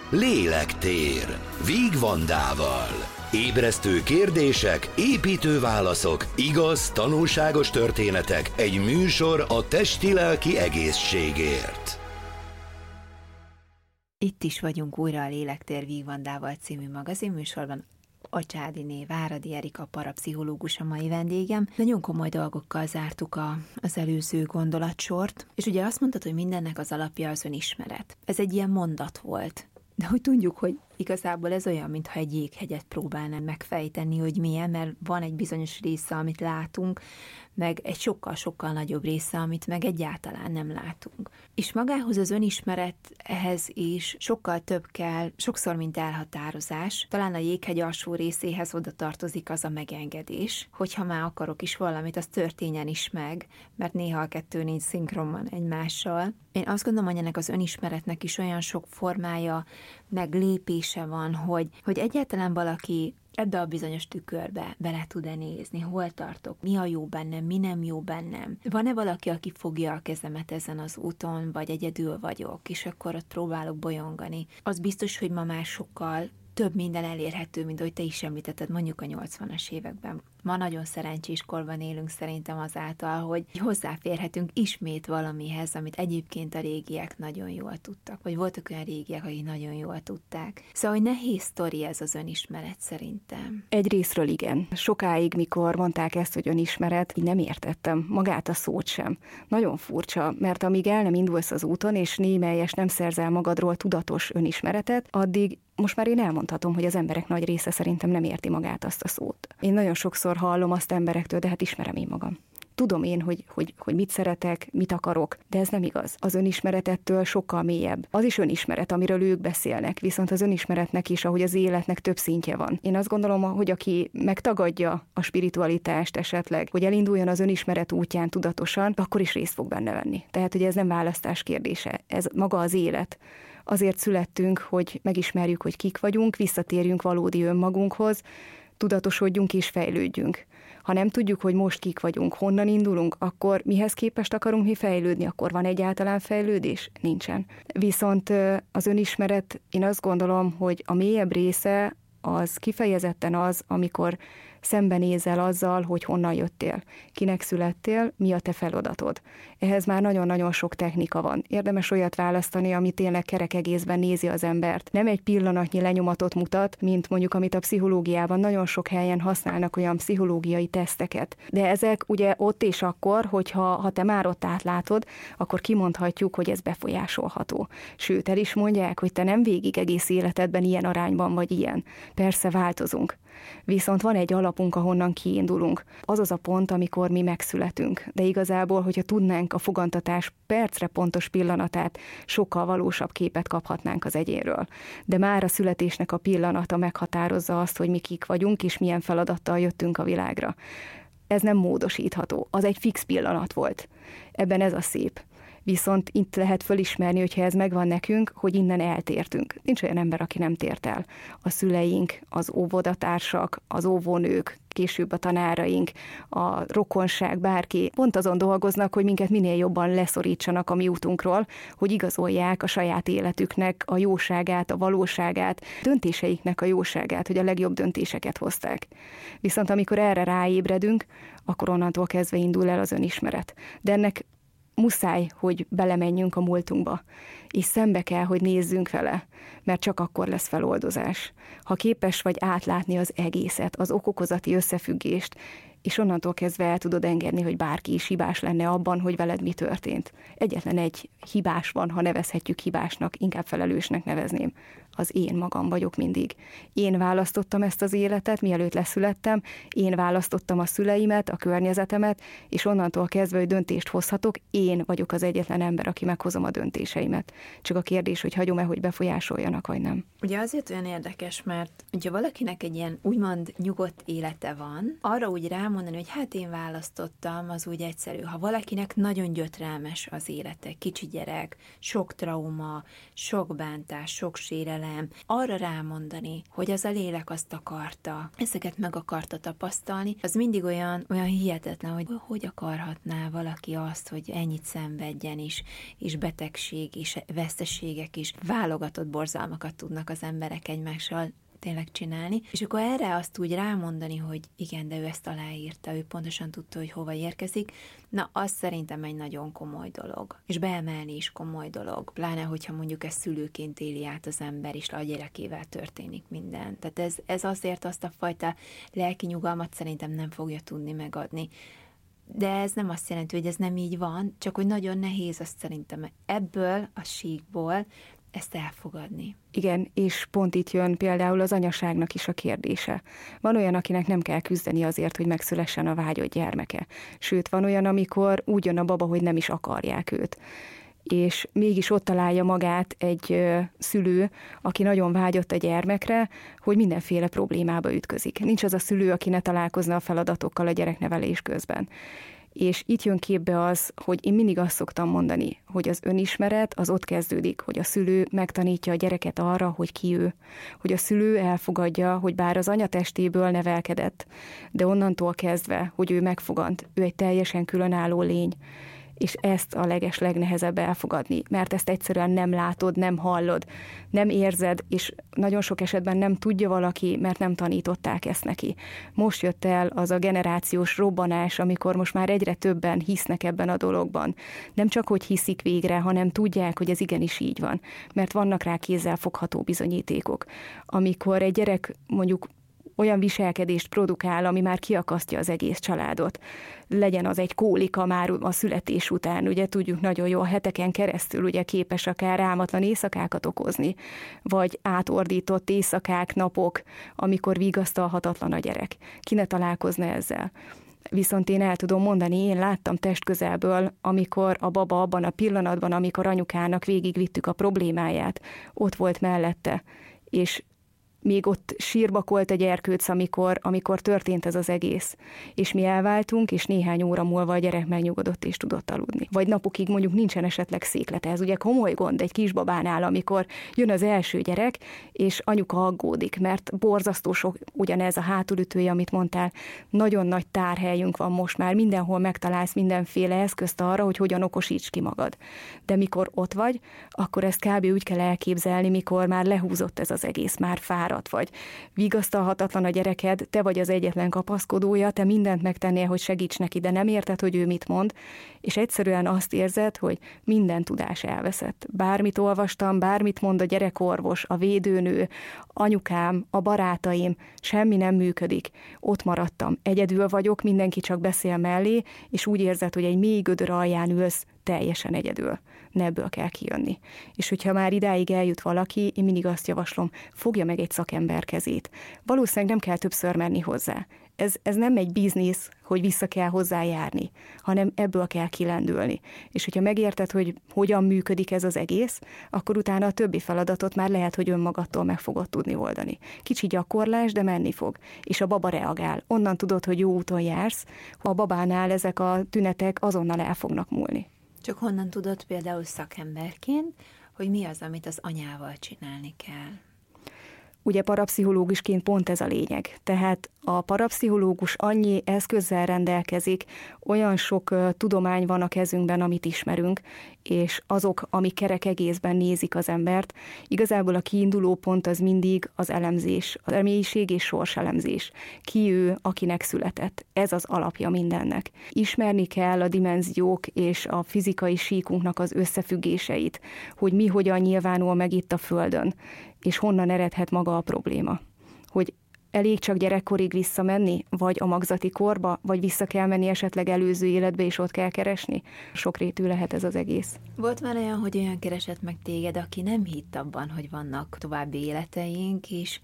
Lélektér Víg Vandával. Ébresztő kérdések, építő válaszok, igaz, tanulságos történetek, egy műsor a testi-lelki egészségért. Itt is vagyunk újra a Lélektér Víg Vandával című magazinműsorban. A Csádiné Váradi Erika parapszichológus a mai vendégem. Nagyon komoly dolgokkal zártuk az előző gondolatsort, és ugye azt mondtad, hogy mindennek az alapja az önismeret. Ez egy ilyen mondat volt. De hogy tudjuk, hogy igazából ez olyan, mintha egy jéghegyet próbálnám megfejteni, hogy milyen, mert van egy bizonyos része, amit látunk, meg egy sokkal-sokkal nagyobb része, amit meg egyáltalán nem látunk. És magához az önismerethez is sokkal több kell, sokszor, mint elhatározás. Talán a jéghegy alsó részéhez oda tartozik az a megengedés, hogyha már akarok is valamit, az történjen is meg, mert néha a kettő nincs szinkronban egymással. Én azt gondolom, hogy ennek az önismeretnek is olyan sok formája, meg lépése van, hogy egyáltalán valaki ebbe a bizonyos tükörbe bele tud-e nézni, hol tartok, mi a jó bennem, mi nem jó bennem. Van-e valaki, aki fogja a kezemet ezen az úton, vagy egyedül vagyok, és akkor ott próbálok bolyongani. Az biztos, hogy ma már sokkal több minden elérhető, mint ahogy te is említetted, mondjuk a 80-as években. Ma nagyon szerencsés korban élünk szerintem azáltal, hogy hozzáférhetünk ismét valamihez, amit egyébként a régiek nagyon jól tudtak, vagy voltak olyan régiek, akik nagyon jól tudták. Szóval, hogy nehéz sztori ez az önismeret szerintem. Egyrészről igen. Sokáig, mikor mondták ezt, hogy önismeret, így nem értettem magát a szót sem. Nagyon furcsa, mert amíg el nem indulsz az úton, és némelyes nem szerzel magadról tudatos önismeretet, addig most már én elmondhatom, hogy az emberek nagy része szerintem nem érti magát azt a szót. Én nagyon sokszor hallom azt emberektől, de hát ismerem én magam. Tudom én, hogy mit szeretek, mit akarok, de ez nem igaz. Az önismeretettől sokkal mélyebb. Az is önismeret, amiről ők beszélnek, viszont az önismeretnek is, ahogy az életnek több szintje van. Én azt gondolom, hogy aki megtagadja a spiritualitást esetleg, hogy elinduljon az önismeret útján tudatosan, akkor is részt fog benne venni. Tehát, hogy ez nem választás kérdése, ez maga az élet. Azért születtünk, hogy megismerjük, hogy kik vagyunk, visszatérjünk valódi önmagunkhoz, tudatosodjunk és fejlődjünk. Ha nem tudjuk, hogy most kik vagyunk, honnan indulunk, akkor mihez képest akarunk mi fejlődni, akkor van egyáltalán fejlődés? Nincsen. Viszont az önismeret, én azt gondolom, hogy a mélyebb része az kifejezetten az, amikor szembenézel azzal, hogy honnan jöttél, kinek születtél, mi a te feladatod. Ehhez már nagyon-nagyon sok technika van. Érdemes olyat választani, ami tényleg kerek egészben nézi az embert. Nem egy pillanatnyi lenyomatot mutat, mint mondjuk, amit a pszichológiában nagyon sok helyen használnak, olyan pszichológiai teszteket. De ezek ugye ott és akkor, hogyha te már ott átlátod, akkor kimondhatjuk, hogy ez befolyásolható. Sőt, el is mondják, hogy te nem végig egész életedben ilyen arányban vagy ilyen. Persze változunk. Viszont van egy alapunk, ahonnan kiindulunk. Az az a pont, amikor mi megszületünk. De igazából, hogyha tudnánk a fogantatás percre pontos pillanatát, sokkal valósabb képet kaphatnánk az egyénről. De már a születésnek a pillanata meghatározza azt, hogy mi kik vagyunk, és milyen feladattal jöttünk a világra. Ez nem módosítható. Az egy fix pillanat volt. Ebben ez a szép. Viszont itt lehet fölismerni, hogyha ez megvan nekünk, hogy innen eltértünk. Nincs olyan ember, aki nem tért el. A szüleink, az óvodatársak, az óvónők, később a tanáraink, a rokonság, bárki pont azon dolgoznak, hogy minket minél jobban leszorítsanak a mi útunkról, hogy igazolják a saját életüknek a jóságát, a valóságát, döntéseiknek a jóságát, hogy a legjobb döntéseket hozták. Viszont amikor erre ráébredünk, akkor onnantól kezdve indul el az önismeret. De ennek muszáj, hogy belemenjünk a múltunkba, és szembe kell, hogy nézzünk vele, mert csak akkor lesz feloldozás. Ha képes vagy átlátni az egészet, az okokozati összefüggést, és onnantól kezdve el tudod engedni, hogy bárki is hibás lenne abban, hogy veled mi történt. Egyetlen egy hibás van, ha nevezhetjük hibásnak, inkább felelősnek nevezném. Az én magam vagyok mindig. Én választottam ezt az életet, mielőtt leszülettem, én választottam a szüleimet, a környezetemet, és onnantól kezdve, hogy döntést hozhatok, én vagyok az egyetlen ember, aki meghozom a döntéseimet. Csak a kérdés, hogy hagyom-e, hogy befolyásoljanak, vagy nem. Ugye azért olyan érdekes, mert hogyha valakinek egy ilyen úgymond nyugodt élete van, arra úgy rámutat, rámondani, hogy hát én választottam, az úgy egyszerű. Ha valakinek nagyon gyötrelmes az élete, kicsi gyerek, sok trauma, sok bántás, sok sérelem, arra rámondani, hogy az a lélek azt akarta, ezeket meg akarta tapasztalni, az mindig olyan hihetetlen, hogy akarhatná valaki azt, hogy ennyit szenvedjen is, és betegség, és veszteségek is, válogatott borzalmakat tudnak az emberek egymással tényleg csinálni, és akkor erre azt úgy rámondani, hogy igen, de ő ezt aláírta, ő pontosan tudta, hogy hova érkezik, na, az szerintem egy nagyon komoly dolog. És beemelni is komoly dolog, pláne, hogyha mondjuk ezt szülőként éli át az ember, és a gyerekével történik minden. Tehát ez azért azt a fajta lelki nyugalmat szerintem nem fogja tudni megadni. De ez nem azt jelenti, hogy ez nem így van, csak hogy nagyon nehéz azt szerintem ebből a síkból ezt elfogadni. Igen, és pont itt jön például az anyaságnak is a kérdése. Van olyan, akinek nem kell küzdeni azért, hogy megszülessen a vágyott gyermeke. Sőt, van olyan, amikor úgy jön a baba, hogy nem is akarják őt. És mégis ott találja magát egy szülő, aki nagyon vágyott a gyermekre, hogy mindenféle problémába ütközik. Nincs az a szülő, aki ne találkozna a feladatokkal a gyereknevelés közben. És itt jön képbe az, hogy én mindig azt szoktam mondani, hogy az önismeret az ott kezdődik, hogy a szülő megtanítja a gyereket arra, hogy ki ő. Hogy a szülő elfogadja, hogy bár az anyatestéből nevelkedett, de onnantól kezdve, hogy ő megfogant, ő egy teljesen különálló lény. És ezt a legnehezebb elfogadni, mert ezt egyszerűen nem látod, nem hallod, nem érzed, és nagyon sok esetben nem tudja valaki, mert nem tanították ezt neki. Most jött el az a generációs robbanás, amikor most már egyre többen hisznek ebben a dologban. Nem csak, hogy hiszik végre, hanem tudják, hogy ez igenis így van, mert vannak rá kézzel fogható bizonyítékok. Amikor egy gyerek mondjuk olyan viselkedést produkál, ami már kiakasztja az egész családot. Legyen az egy kólika már a születés után, ugye tudjuk nagyon jól, heteken keresztül ugye képes akár álmatlan éjszakákat okozni, vagy átordított éjszakák, napok, amikor vigasztalhatatlan a gyerek. Ki ne találkozna ezzel? Viszont én el tudom mondani, én láttam testközelből, amikor a baba abban a pillanatban, amikor anyukának végigvittük a problémáját, ott volt mellette, és még ott sírbakolt a gyerkőc, amikor történt ez az egész. És mi elváltunk, és néhány óra múlva a gyerek megnyugodott és tudott aludni. Vagy napokig mondjuk nincsen esetleg széklete. Ez ugye komoly gond egy kisbabánál, amikor jön az első gyerek, és anyuka aggódik, mert borzasztó sok ugyanez a hátulütője, amit mondtál. Nagyon nagy tárhelyünk van most már, mindenhol megtalálsz mindenféle eszközt arra, hogy hogyan okosíts ki magad. De mikor ott vagy, akkor ezt kb. Úgy kell elképzelni, mikor már lehúzott ez az egész, már fáradt vagy. Vigasztalhatatlan a gyereked, te vagy az egyetlen kapaszkodója, te mindent megtennél, hogy segíts neki, de nem érted, hogy ő mit mond, és egyszerűen azt érzed, hogy minden tudás elveszett. Bármit olvastam, bármit mond a gyerekorvos, a védőnő, anyukám, a barátaim, semmi nem működik. Ott maradtam. Egyedül vagyok, mindenki csak beszél mellé, és úgy érzed, hogy egy mély gödör alján ülsz, teljesen egyedül. Ebből kell kijönni. És hogyha már idáig eljut valaki, én mindig azt javaslom, fogja meg egy szakember kezét. Valószínűleg nem kell többször menni hozzá. Ez nem egy biznisz, hogy vissza kell hozzájárni, hanem ebből kell kilendülni. És hogyha megérted, hogy hogyan működik ez az egész, akkor utána a többi feladatot már lehet, hogy önmagadtól meg fogod tudni oldani. Kicsi gyakorlás, de menni fog. És a baba reagál. Onnan tudod, hogy jó úton jársz, ha a babánál ezek a tünetek azonnal el fognak múlni. Csak honnan tudod például szakemberként, hogy mi az, amit az anyával csinálni kell? Ugye parapszichológusként pont ez a lényeg. Tehát a parapszichológus annyi eszközzel rendelkezik, olyan sok tudomány van a kezünkben, amit ismerünk, és azok, amik kerek egészben nézik az embert. Igazából a kiinduló pont az mindig az elemzés, az remélység és sorselemzés. Ki ő, akinek született. Ez az alapja mindennek. Ismerni kell a dimenziók és a fizikai síkunknak az összefüggéseit, hogy mi hogyan nyilvánul meg itt a Földön, és honnan eredhet maga a probléma. Hogy elég csak gyerekkorig visszamenni, vagy a magzati korba, vagy vissza kell menni esetleg előző életbe, és ott kell keresni. Sokrétű lehet ez az egész. Volt már olyan, hogy olyan keresett meg téged, aki nem hitt abban, hogy vannak további életeink, és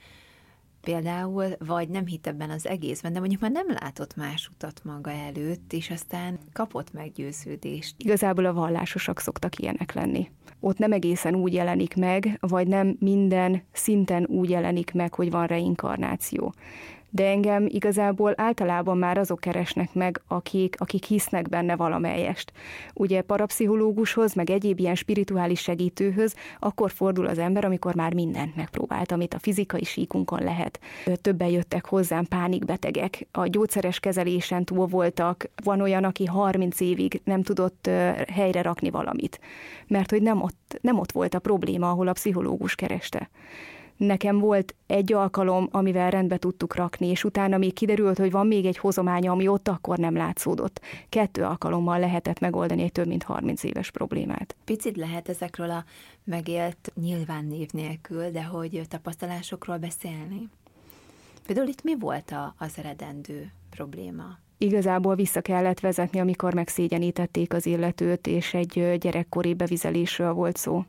például, vagy nem hitt ebben az egészben, de mondjuk már nem látott más utat maga előtt, és aztán kapott meggyőződést. Igazából a vallásosak szoktak ilyenek lenni. Ott nem egészen úgy jelenik meg, vagy nem minden szinten úgy jelenik meg, hogy van reinkarnáció. De engem igazából általában már azok keresnek meg, akik hisznek benne valamelyest. Ugye parapszichológushoz, meg egyéb ilyen spirituális segítőhöz akkor fordul az ember, amikor már mindent megpróbált, amit a fizikai síkunkon lehet. Többen jöttek hozzám pánikbetegek, a gyógyszeres kezelésen túl voltak, van olyan, aki 30 évig nem tudott helyre rakni valamit, mert hogy nem ott volt a probléma, ahol a pszichológus kereste. Nekem volt egy alkalom, amivel rendbe tudtuk rakni, és utána még kiderült, hogy van még egy hozománya, ami ott akkor nem látszódott. 2 alkalommal lehetett megoldani egy több mint 30 éves problémát. Picit lehet ezekről a megélt nyilván név nélkül, de hogy tapasztalásokról beszélni? Például itt mi volt az eredendő probléma? Igazából vissza kellett vezetni, amikor megszégyenítették az illetőt, és egy gyerekkori bevizelésről volt szó.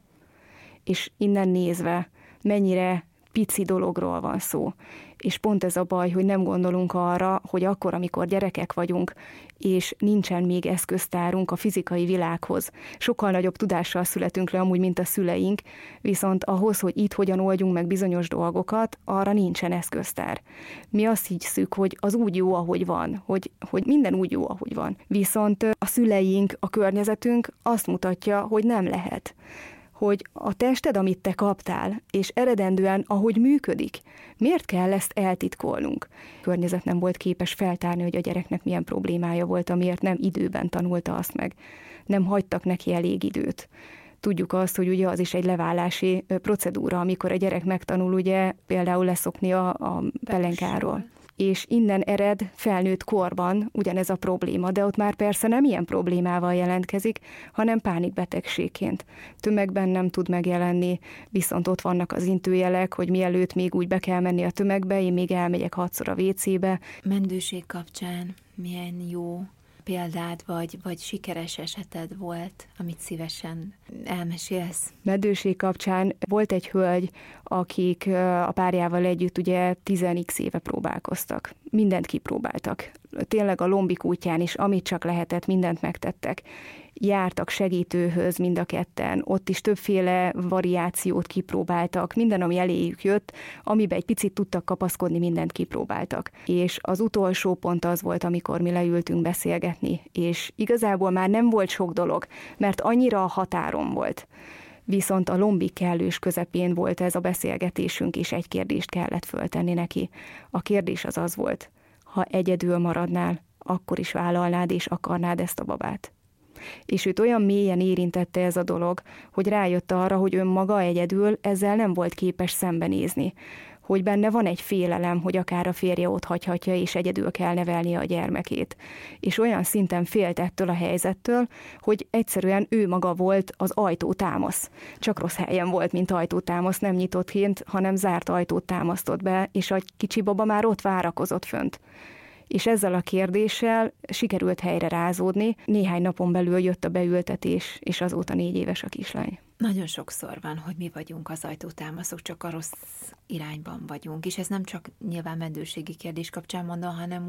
És innen nézve, mennyire pici dologról van szó. És pont ez a baj, hogy nem gondolunk arra, hogy akkor, amikor gyerekek vagyunk, és nincsen még eszköztárunk a fizikai világhoz, sokkal nagyobb tudással születünk le amúgy, mint a szüleink, viszont ahhoz, hogy itt hogyan oldjunk meg bizonyos dolgokat, arra nincsen eszköztár. Mi azt hiszük, hogy az úgy jó, ahogy van, hogy minden úgy jó, ahogy van. Viszont a szüleink, a környezetünk azt mutatja, hogy nem lehet. Hogy a tested, amit te kaptál, és eredendően, ahogy működik, miért kell ezt eltitkolnunk? A környezet nem volt képes feltárni, hogy a gyereknek milyen problémája volt, amiért nem időben tanulta azt meg. Nem hagytak neki elég időt. Tudjuk azt, hogy ugye az is egy leválási procedúra, amikor a gyerek megtanul ugye például leszokni a pelenkáról. És innen ered felnőtt korban ugyanez a probléma, de ott már persze nem ilyen problémával jelentkezik, hanem pánikbetegségként. Tömegben nem tud megjelenni, viszont ott vannak az intőjelek, hogy mielőtt még úgy be kell menni a tömegbe, én még elmegyek 6-szor a WC-be. Mendőség kapcsán milyen jó példád vagy sikeres eseted volt, amit szívesen elmesélsz? Mendőség kapcsán volt egy hölgy, akik a párjával együtt ugye 10x éve próbálkoztak. Mindent kipróbáltak. Tényleg a lombik útján is, amit csak lehetett, mindent megtettek. Jártak segítőhöz mind a ketten, ott is többféle variációt kipróbáltak, minden, ami eléjük jött, amiben egy picit tudtak kapaszkodni, mindent kipróbáltak. És az utolsó pont az volt, amikor mi leültünk beszélgetni, és igazából már nem volt sok dolog, mert annyira a határon volt. Viszont a lombik kellős közepén volt ez a beszélgetésünk, és egy kérdést kellett föltenni neki. A kérdés az volt, ha egyedül maradnál, akkor is vállalnád és akarnád ezt a babát. És őt olyan mélyen érintette ez a dolog, hogy rájött arra, hogy önmaga egyedül ezzel nem volt képes szembenézni. Hogy benne van egy félelem, hogy akár a férje ott hagyhatja, és egyedül kell nevelnie a gyermekét. És olyan szinten félt ettől a helyzettől, hogy egyszerűen ő maga volt az ajtótámasz. Csak rossz helyen volt, mint ajtótámasz, nem nyitottként, hanem zárt ajtót támasztott be, és a kicsi baba már ott várakozott fönt. És ezzel a kérdéssel sikerült helyre rázódni. Néhány napon belül jött a beültetés, és azóta 4 éves a kislány. Nagyon sokszor van, hogy mi vagyunk az ajtótámaszok, csak a rossz irányban vagyunk, és ez nem csak nyilván mendőségi kérdés kapcsán mondom, hanem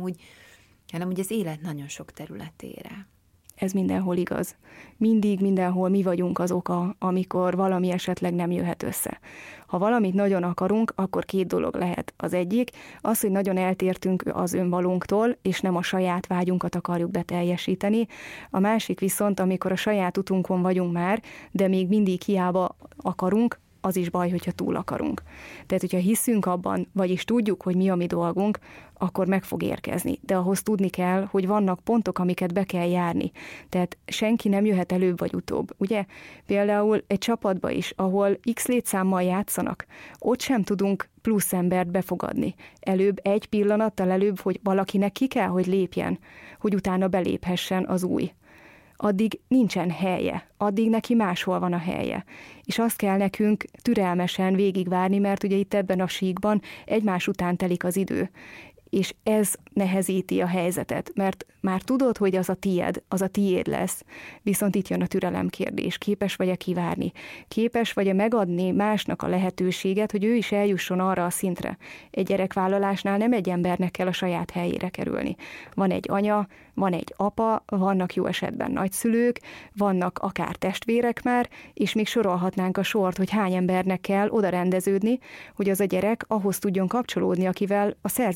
úgy az élet nagyon sok területére. Ez mindenhol igaz. Mindig, mindenhol mi vagyunk az oka, amikor valami esetleg nem jöhet össze. Ha valamit nagyon akarunk, akkor 2 dolog lehet. Az egyik, az, hogy nagyon eltértünk az önvalónktól, és nem a saját vágyunkat akarjuk beteljesíteni. A másik viszont, amikor a saját utunkon vagyunk már, de még mindig hiába akarunk, az is baj, hogyha túl akarunk. Tehát, hogyha hiszünk abban, vagyis tudjuk, hogy mi a mi dolgunk, akkor meg fog érkezni. De ahhoz tudni kell, hogy vannak pontok, amiket be kell járni. Tehát senki nem jöhet előbb vagy utóbb. Ugye? Például egy csapatba is, ahol x létszámmal játszanak, ott sem tudunk plusz embert befogadni. Előbb egy pillanattal előbb, hogy valakinek ki kell, hogy lépjen, hogy utána beléphessen az új. Addig nincsen helye, addig neki máshol van a helye. És azt kell nekünk türelmesen végigvárni, mert ugye itt ebben a síkban egymás után telik az idő. És ez nehezíti a helyzetet, mert már tudod, hogy az a tiéd lesz, viszont itt jön a türelem kérdés. Képes vagy-e kivárni? Képes vagy-e megadni másnak a lehetőséget, hogy ő is eljusson arra a szintre? Egy gyerekvállalásnál nem egy embernek kell a saját helyére kerülni. Van egy anya, van egy apa, vannak jó esetben nagyszülők, vannak akár testvérek már, és még sorolhatnánk a sort, hogy hány embernek kell oda rendeződni, hogy az a gyerek ahhoz tudjon kapcsolódni, akivel a szerződést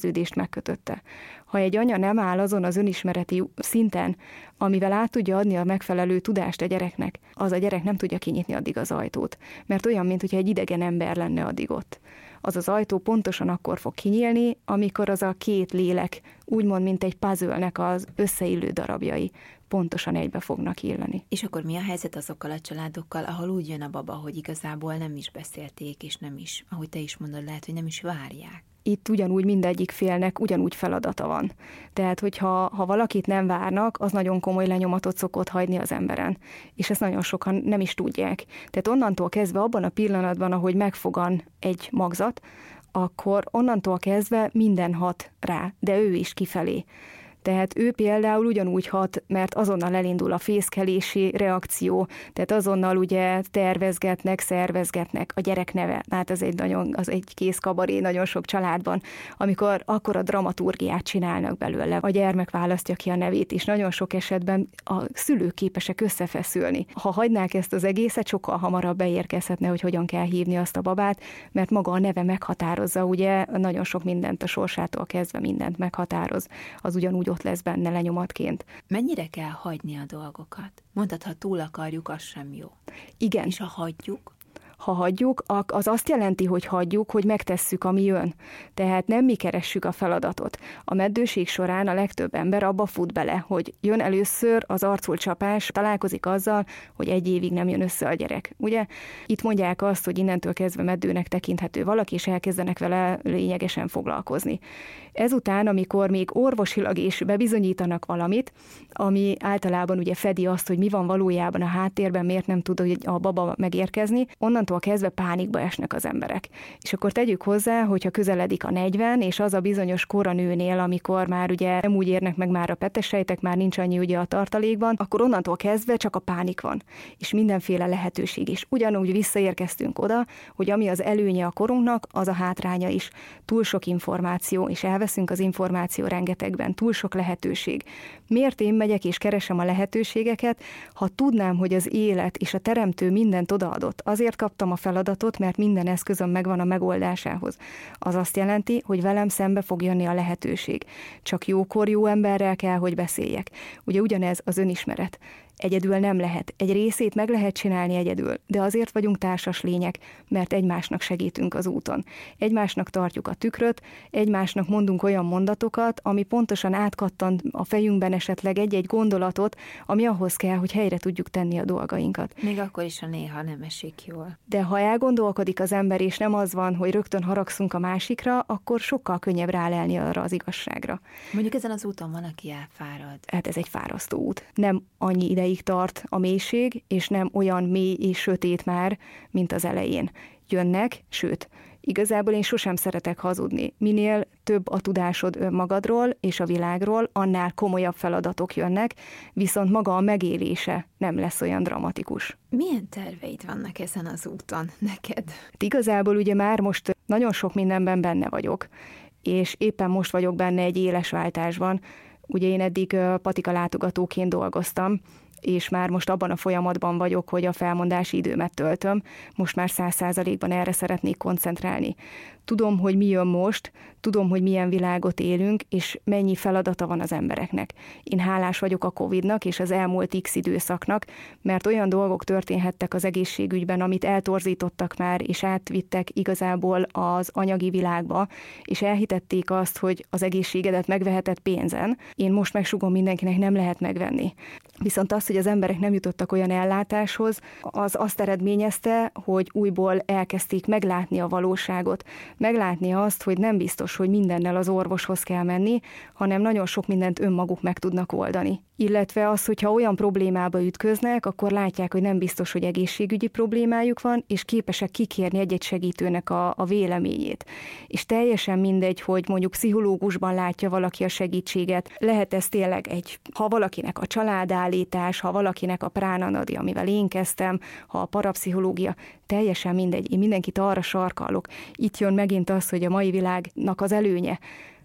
megkötötte. Ha egy anya nem áll azon az önismereti szinten, amivel át tudja adni a megfelelő tudást a gyereknek, az a gyerek nem tudja kinyitni addig az ajtót. Mert olyan, mintha egy idegen ember lenne addig ott. Az az ajtó pontosan akkor fog kinyílni, amikor az a két lélek, úgymond, mint egy puzzle-nek az összeillő darabjai pontosan egybe fognak illeni. És akkor mi a helyzet azokkal a családokkal, ahol úgy jön a baba, hogy igazából nem is beszélték, és nem is, ahogy te is mondod, lehet, hogy nem is várják? Itt ugyanúgy mindegyik félnek ugyanúgy feladata van. Tehát, hogyha valakit nem várnak, az nagyon komoly lenyomatot szokott hagyni az emberen. És ezt nagyon sokan nem is tudják. Tehát onnantól kezdve abban a pillanatban, ahogy megfogan egy magzat, akkor onnantól kezdve minden hat rá, de ő is kifelé. Tehát ő például ugyanúgy hat, mert azonnal elindul a fészkelési reakció, tehát azonnal ugye tervezgetnek, szervezgetnek, a gyerek neve. Hát az egy kész kabaré nagyon sok családban, amikor akkor a dramaturgiát csinálnak belőle. A gyermek választja ki a nevét, és nagyon sok esetben a szülők képesek összefeszülni. Ha hagynák ezt az egészet, sokkal hamarabb beérkezhetne, hogy hogyan kell hívni azt a babát, mert maga a neve meghatározza, ugye nagyon sok mindent, a sorsától kezdve mindent meghatároz. Az ugyanúgy ott lesz benne lenyomatként. Mennyire kell hagyni a dolgokat? Mondtad, ha túl akarjuk, az sem jó. Igen. És ha hagyjuk? Ha hagyjuk, az azt jelenti, hogy hagyjuk, hogy megtesszük, ami jön. Tehát nem mi keressük a feladatot. A meddőség során a legtöbb ember abba fut bele, hogy jön először az arculcsapás, találkozik azzal, hogy egy évig nem jön össze a gyerek. Ugye? Itt mondják azt, hogy innentől kezdve meddőnek tekinthető valaki, és elkezdenek vele lényegesen foglalkozni. Ezután, amikor még orvosilag is bebizonyítanak valamit, ami általában ugye fedi azt, hogy mi van valójában a háttérben, miért nem tud a baba megérkezni, onnantól kezdve pánikba esnek az emberek. És akkor tegyük hozzá, hogyha közeledik a 40, és az a bizonyos kor a nőnél, amikor már ugye nem úgy érnek meg már a petesejtek, már nincs annyi ugye a tartalékban, akkor onnantól kezdve csak a pánik van, és mindenféle lehetőség is. Ugyanúgy visszaérkeztünk oda, hogy ami az előnye a korunknak, az a hátránya is. Túl sok információ, és elveszünk az információ rengetegben, túl sok lehetőség. Miért én megyek és keresem a lehetőségeket, ha tudnám, hogy az élet és a teremtő mindent odaadott? Azért kaptam a feladatot, mert minden eszközöm megvan a megoldásához. Az azt jelenti, hogy velem szembe fog jönni a lehetőség. Csak jókor jó emberrel kell, hogy beszéljek. Ugye ugyanez az önismeret. Egyedül nem lehet. Egy részét meg lehet csinálni egyedül, de azért vagyunk társas lények, mert egymásnak segítünk az úton. Egymásnak tartjuk a tükröt, egymásnak mondunk olyan mondatokat, ami pontosan átkattant a fejünkben esetleg egy-egy gondolatot, ami ahhoz kell, hogy helyre tudjuk tenni a dolgainkat. Még akkor is, ha néha nem esik jól. De ha elgondolkodik az ember, és nem az van, hogy rögtön haragszunk a másikra, akkor sokkal könnyebb rálelni arra az igazságra. Mondjuk ezen az úton van, aki elfárad. Hát ez egy fárasztó út. Nem annyi ideig tart a mélység, és nem olyan mély és sötét már, mint az elején. Jönnek, sőt, igazából én sosem szeretek hazudni. Minél több a tudásod önmagadról és a világról, annál komolyabb feladatok jönnek, viszont maga a megélése nem lesz olyan dramatikus. Milyen terveid vannak ezen az úton neked? Igazából ugye már most nagyon sok mindenben benne vagyok, és éppen most vagyok benne egy éles váltásban. Ugye én eddig patika látogatóként dolgoztam, és már most abban a folyamatban vagyok, hogy a felmondási időmet töltöm. Most már 100%-ban erre szeretnék koncentrálni. Tudom, hogy mi jön most, tudom, hogy milyen világot élünk, és mennyi feladata van az embereknek. Én hálás vagyok a Covid-nak és az elmúlt X időszaknak, mert olyan dolgok történhettek az egészségügyben, amit eltorzítottak már, és átvittek igazából az anyagi világba, és elhitették azt, hogy az egészségedet megveheted pénzen. Én most megsugom mindenkinek, nem lehet megvenni. Viszont az, hogy az emberek nem jutottak olyan ellátáshoz, az azt eredményezte, hogy újból elkezdték meglátni a valóságot, meglátni azt, hogy nem biztos, hogy mindennel az orvoshoz kell menni, hanem nagyon sok mindent önmaguk meg tudnak oldani. Illetve az, hogyha olyan problémába ütköznek, akkor látják, hogy nem biztos, hogy egészségügyi problémájuk van, és képesek kikérni egy-egy segítőnek a véleményét. És teljesen mindegy, hogy mondjuk pszichológusban látja valaki a segítséget. Lehet ez tényleg ha valakinek a családállítás, ha valakinek a pránanadi, amivel én kezdtem, ha a parapszichológia, teljesen mindegy. Én mindenkit arra sarkallok. Itt jön megint az, hogy a mai világnak az előnye,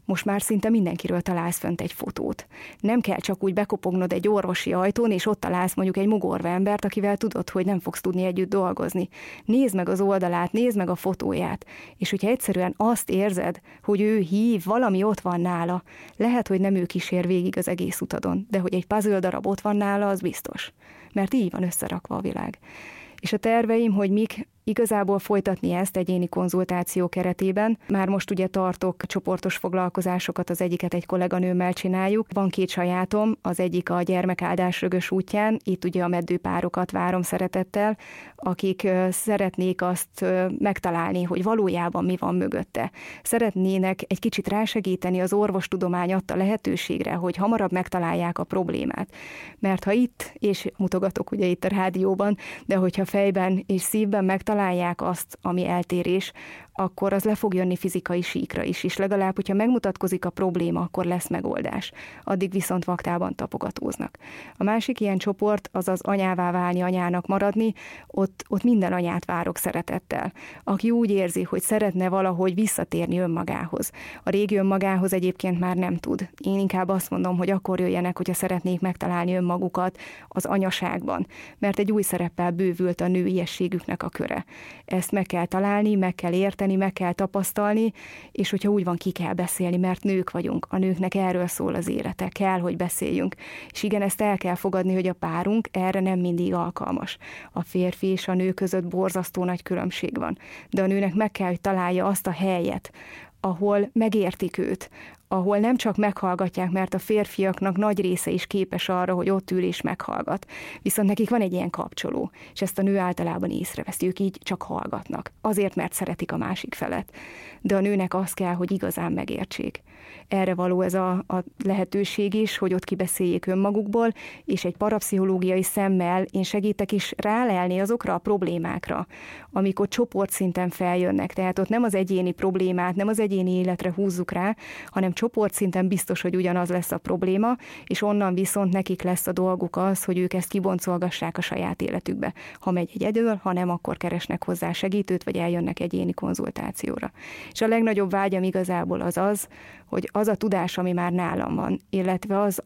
Most már szinte mindenkiről találsz fönt egy fotót. Nem kell csak úgy bekopognod egy orvosi ajtón, és ott találsz mondjuk egy mogorva embert, akivel tudod, hogy nem fogsz tudni együtt dolgozni. Nézd meg az oldalát, nézd meg a fotóját, és hogyha egyszerűen azt érzed, hogy ő hív, valami ott van nála, lehet, hogy nem ő kísér végig az egész utadon, de hogy egy puzzle darab ott van nála, az biztos. Mert így van összerakva a világ. És a terveim, hogy mik, igazából folytatni ezt egyéni konzultáció keretében. Már most ugye tartok csoportos foglalkozásokat, az egyiket egy kolléganőmmel csináljuk. Van 2 sajátom, az egyik a gyermekáldás rögös útján, itt ugye a meddőpárokat várom szeretettel, akik szeretnék azt megtalálni, hogy valójában mi van mögötte. Szeretnének egy kicsit rásegíteni az orvostudomány adta lehetőségre, hogy hamarabb megtalálják a problémát. Mert ha itt, és mutogatok ugye itt a rádióban, de hogyha fejben és szívben megtalálják azt, ami eltérés, akkor az le fog jönni fizikai síkra is, és legalább, hogyha megmutatkozik a probléma, akkor lesz megoldás. Addig viszont vaktában tapogatóznak. A másik ilyen csoport az az anyává válni, anyának maradni, ott minden anyát várok szeretettel, aki úgy érzi, hogy szeretne valahogy visszatérni önmagához. A régi önmagához egyébként már nem tud. Én inkább azt mondom, hogy akkor jöjjenek, hogyha szeretnék megtalálni önmagukat az anyaságban, mert egy új szereppel bővült a nőiességüknek a köre. Ezt meg kell találni, meg kell érteni, meg kell tapasztalni, és hogyha úgy van, ki kell beszélni, mert nők vagyunk. A nőknek erről szól az élete, kell, hogy beszéljünk. És igen, ezt el kell fogadni, hogy a párunk erre nem mindig alkalmas. A férfi és a nő között borzasztó nagy különbség van. De a nőnek meg kell, hogy találja azt a helyet, ahol megértik őt, ahol nem csak meghallgatják, mert a férfiaknak nagy része is képes arra, hogy ott ül és meghallgat. Viszont nekik van egy ilyen kapcsoló, és ezt a nő általában észreveszi, ők így csak hallgatnak. Azért, mert szeretik a másik felet. De a nőnek az kell, hogy igazán megértsék. Erre való ez a lehetőség is, hogy ott kibeszéljék önmagukból, és egy parapszichológiai szemmel én segítek is rálelni azokra a problémákra, amikor csoportszinten feljönnek. Tehát ott nem az egyéni problémát, nem az egyéni életre húzzuk rá, hanem csoportszinten biztos, hogy ugyanaz lesz a probléma, és onnan viszont nekik lesz a dolguk az, hogy ők ezt kiboncolgassák a saját életükbe. Ha megy egyedül, ha nem, akkor keresnek hozzá segítőt, vagy eljönnek egyéni konzultációra. És a legnagyobb vágyam igazából az, hogy az a tudás, ami már nálam van, illetve az,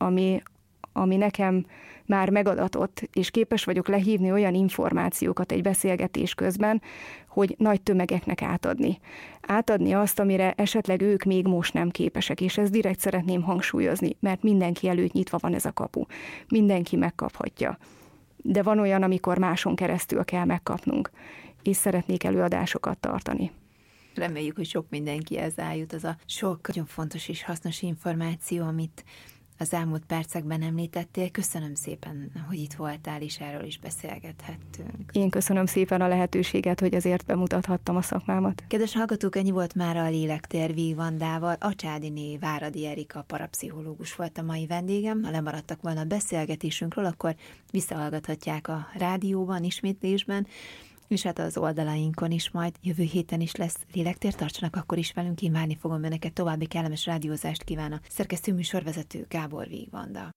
ami nekem már megadatott, és képes vagyok lehívni olyan információkat egy beszélgetés közben, hogy nagy tömegeknek átadni. Átadni azt, amire esetleg ők még most nem képesek, és ezt direkt szeretném hangsúlyozni, mert mindenki előtt nyitva van ez a kapu. Mindenki megkaphatja. De van olyan, amikor máson keresztül kell megkapnunk, és szeretnék előadásokat tartani. Reméljük, hogy sok mindenkihez eljut az a sok nagyon fontos és hasznos információ, amit az elmúlt percekben említettél. Köszönöm szépen, hogy itt voltál, és erről is beszélgethettünk. Én köszönöm szépen a lehetőséget, hogy azért bemutathattam a szakmámat. Kedves hallgatók, ennyi volt már a Lélektér Víg Vandával. Acsádiné Váradi Erika parapszichológus volt a mai vendégem. Ha lemaradtak volna a beszélgetésünkről, akkor visszahallgathatják a rádióban, ismétlésben, és hát az oldalainkon is majd jövő héten is lesz Lélektér, tartsanak akkor is velünk, én várni fogom önöket, további kellemes rádiózást kívánok. Szerkesztő műsorvezető Gábor Víg Vanda.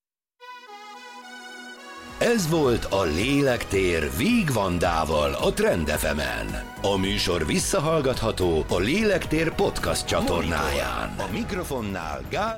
Ez volt a Lélektér Víg Vandával a Trend FM-en. A műsor visszahallgatható a Lélektér podcast csatornáján. A mikrofonnál Gál